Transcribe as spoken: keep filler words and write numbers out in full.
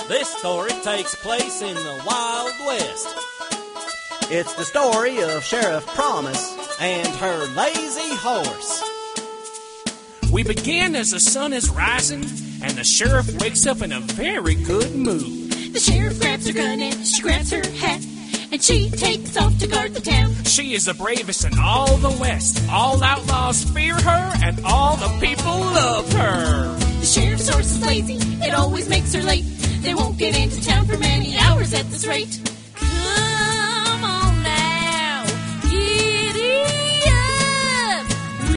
This story takes place in the Wild West. It's the story of Sheriff Promise and her lazy horse. We begin as the sun is rising, and the sheriff wakes up in a very good mood. The sheriff grabs her gun and she grabs her hat, and she takes off to guard the town. She is the bravest in all the West. All outlaws fear her, and all the people love her. The sheriff's horse is lazy, it always makes her late. They won't get into town for many hours at this rate. Come